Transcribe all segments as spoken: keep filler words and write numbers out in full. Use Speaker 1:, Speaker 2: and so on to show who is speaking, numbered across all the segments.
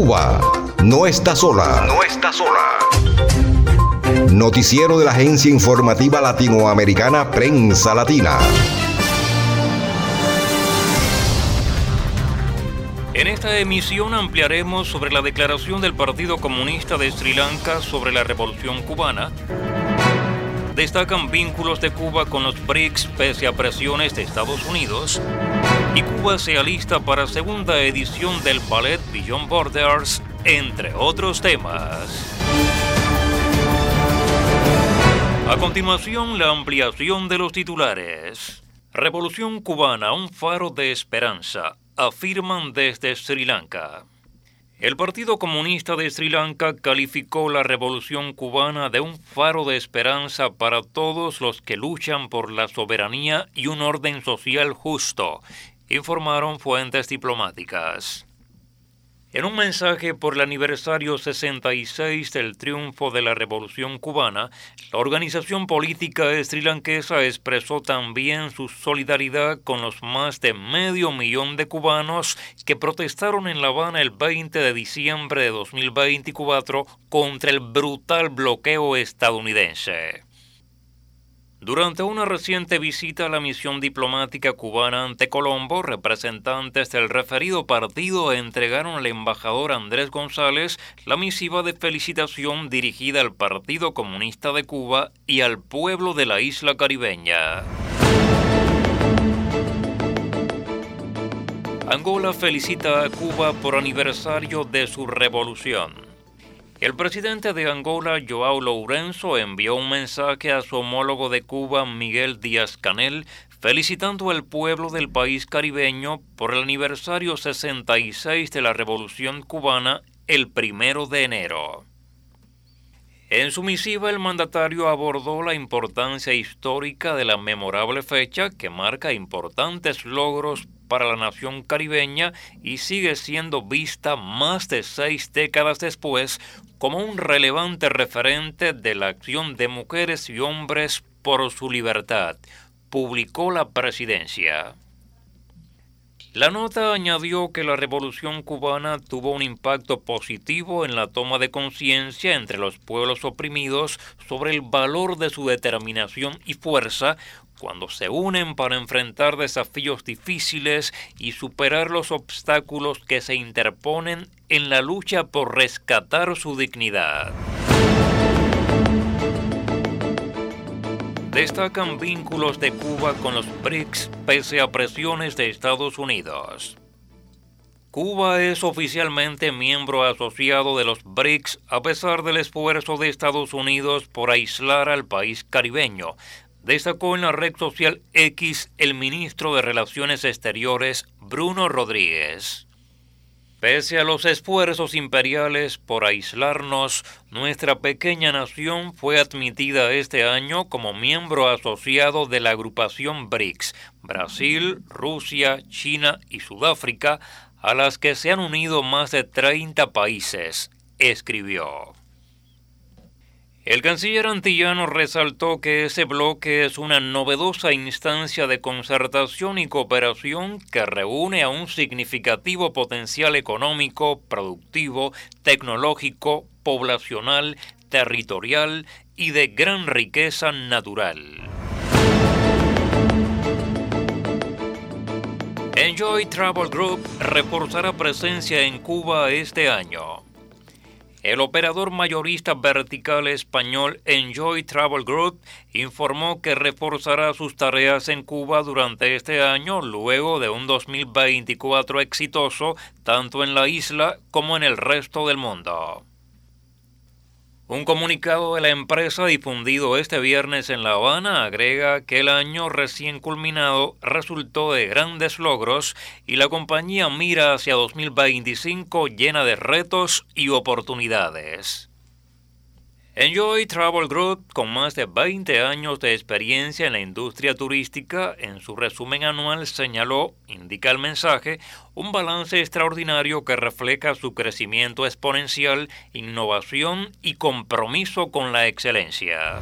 Speaker 1: Cuba no está sola. No está sola. Noticiero de la agencia informativa latinoamericana Prensa Latina.
Speaker 2: En esta emisión ampliaremos sobre la declaración del Partido Comunista de Sri Lanka sobre la Revolución Cubana. Destacan vínculos de Cuba con los B R I C S pese a presiones de Estados Unidos. Y Cuba se alista para segunda edición del ballet Beyond Borders, entre otros temas. A continuación, la ampliación de los titulares. Revolución Cubana, un faro de esperanza, afirman desde Sri Lanka. El Partido Comunista de Sri Lanka calificó la Revolución Cubana de un faro de esperanza para todos los que luchan por la soberanía y un orden social justo, informaron fuentes diplomáticas. En un mensaje por el aniversario sesenta y seis del triunfo de la Revolución Cubana, la organización política srilankesa expresó también su solidaridad con los más de medio millón de cubanos que protestaron en La Habana el veinte de diciembre de dos mil veinticuatro contra el brutal bloqueo estadounidense. Durante una reciente visita a la misión diplomática cubana ante Colombo, representantes del referido partido entregaron al embajador Andrés González la misiva de felicitación dirigida al Partido Comunista de Cuba y al pueblo de la isla caribeña. Angola felicita a Cuba por aniversario de su revolución. El presidente de Angola, João Lourenço, envió un mensaje a su homólogo de Cuba, Miguel Díaz-Canel, felicitando al pueblo del país caribeño por el aniversario sesenta y seis de la Revolución Cubana, el primero de enero. En su misiva, el mandatario abordó la importancia histórica de la memorable fecha que marca importantes logros para la nación caribeña y sigue siendo vista más de seis décadas después como un relevante referente de la acción de mujeres y hombres por su libertad, publicó la presidencia. La nota añadió que la Revolución Cubana tuvo un impacto positivo en la toma de conciencia entre los pueblos oprimidos sobre el valor de su determinación y fuerza cuando se unen para enfrentar desafíos difíciles y superar los obstáculos que se interponen en la lucha por rescatar su dignidad. Destacan vínculos de Cuba con los B R I C S pese a presiones de Estados Unidos. Cuba es oficialmente miembro asociado de los B R I C S a pesar del esfuerzo de Estados Unidos por aislar al país caribeño, destacó en la red social X el ministro de Relaciones Exteriores, Bruno Rodríguez. Pese a los esfuerzos imperiales por aislarnos, nuestra pequeña nación fue admitida este año como miembro asociado de la agrupación B R I C S, Brasil, Rusia, China y Sudáfrica, a las que se han unido más de treinta países, escribió. El canciller antillano resaltó que ese bloque es una novedosa instancia de concertación y cooperación que reúne a un significativo potencial económico, productivo, tecnológico, poblacional, territorial y de gran riqueza natural. Enjoy Travel Group reforzará presencia en Cuba este año. El operador mayorista vertical español Enjoy Travel Group informó que reforzará sus tareas en Cuba durante este año luego de un dos mil veinticuatro exitoso tanto en la isla como en el resto del mundo. Un comunicado de la empresa difundido este viernes en La Habana agrega que el año recién culminado resultó de grandes logros y la compañía mira hacia dos mil veinticinco llena de retos y oportunidades. Enjoy Travel Group, con más de veinte años de experiencia en la industria turística, en su resumen anual señaló, indica el mensaje, un balance extraordinario que refleja su crecimiento exponencial, innovación y compromiso con la excelencia.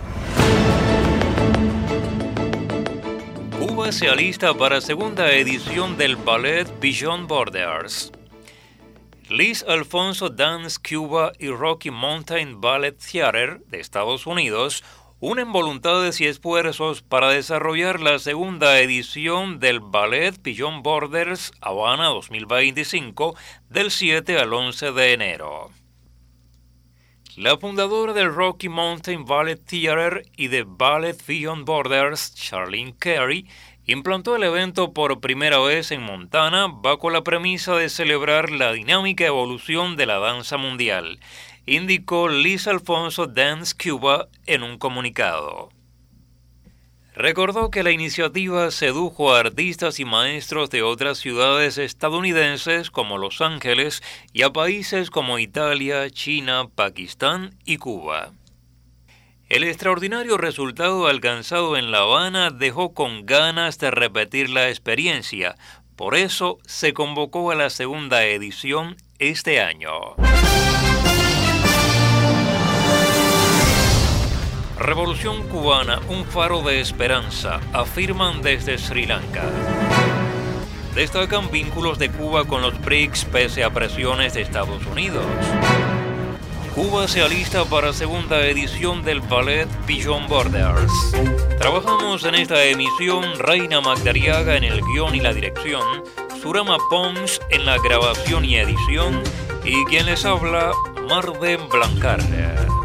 Speaker 2: Cuba se alista para segunda edición del ballet Beyond Borders. Liz Alfonso Dance Cuba y Rocky Mountain Ballet Theater de Estados Unidos unen voluntades y esfuerzos para desarrollar la segunda edición del Ballet Beyond Borders Habana dos mil veinticinco del siete al once de enero. La fundadora del Rocky Mountain Ballet Theater y de Ballet Beyond Borders, Charlene Carey, implantó el evento por primera vez en Montana bajo la premisa de celebrar la dinámica evolución de la danza mundial, indicó Liz Alfonso Dance Cuba en un comunicado. Recordó que la iniciativa sedujo a artistas y maestros de otras ciudades estadounidenses como Los Ángeles y a países como Italia, China, Pakistán y Cuba. El extraordinario resultado alcanzado en La Habana dejó con ganas de repetir la experiencia, por eso se convocó a la segunda edición este año. Revolución cubana, un faro de esperanza, afirman desde Sri Lanka. Destacan vínculos de Cuba con los B R I C S pese a presiones de Estados Unidos. Cuba se alista para segunda edición del Ballet Beyond Borders. Trabajamos en esta emisión Reina Magdariaga en el guión y la dirección, Surama Pons en la grabación y edición, y quien les habla, Marden Blancar.